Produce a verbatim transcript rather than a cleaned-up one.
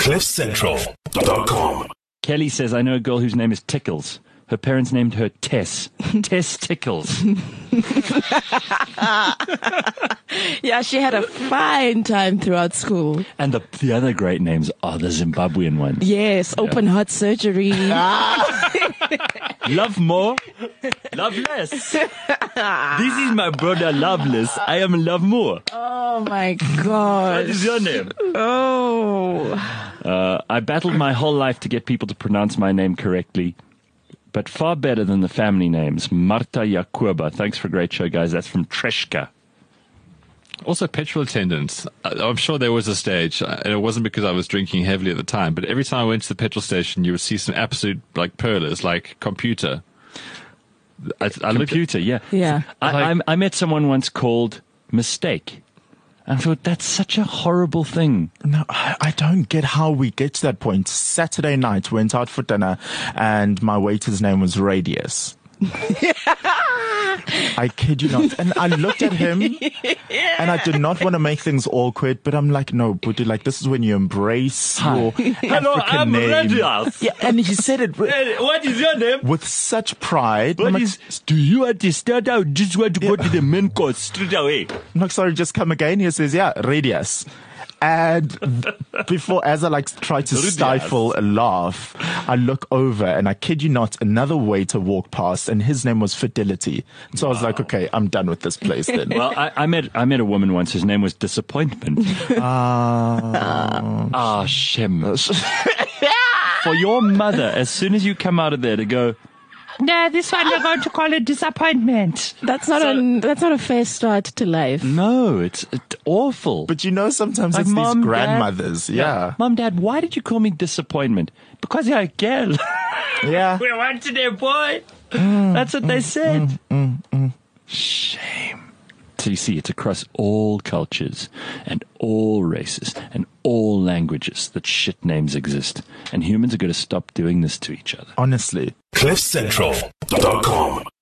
cliff central dot com. Kelly says, I know a girl whose name is Tickles. Her parents named her Tess. Tess Tickles. Yeah, she had a fine time throughout school. And the, the other great names are the Zimbabwean ones. Yes, open heart surgery. Love more, love less. This is my brother Loveless. I am love more. Oh my God. What is your name? Oh. Uh, I battled my whole life to get people to pronounce my name correctly, but far better than the family names. Marta Jakuba. Thanks for a great show, guys. That's from Treshka. Also, petrol attendants. I'm sure there was a stage, and it wasn't because I was drinking heavily at the time, but every time I went to the petrol station, you would see some absolute, like, pearlers, like computer. I, I computer, yeah. Yeah. I, Like- I, I met someone once called Mistake. I thought, that's such a horrible thing. No, I, I don't get how we get to that point. Saturday night, went out for dinner, and my waiter's name was Radius. I kid you not. And I looked at him, and I did not want to make things awkward, but I'm like, no, Buddha, like, this is when you embrace your Hello, African I'm name. Radius. Yeah, and he said it with, Hey, what is your name? with such pride. What I'm like, is, do you understand? I just want to go to the main course straight away. I'm like, sorry, just come again. He says, yeah, Radius. And before, as I like try to Radius. stifle a laugh, I look over and I kid you not, another waiter walked past and his name was Fidelity. So I was like, okay, I'm done with this place then. Well, I, I met I met a woman once whose name was Disappointment. Uh, Ah, Shem. For your mother, as soon as you come out of there, to go, no, this one we're going to call it Disappointment. That's not So- a that's not a fair start to life. No, it's, it's awful. but you know, sometimes Like, it's Mom, these Dad- grandmothers. Yeah. Mom, Dad, why did you call me Disappointment? Because you're a girl. Yeah. We wanted a boy. That's what they said. Shame. So you see, it's across all cultures and all races and all languages that shit names exist. And humans are going to stop doing this to each other. Honestly. cliff central dot com.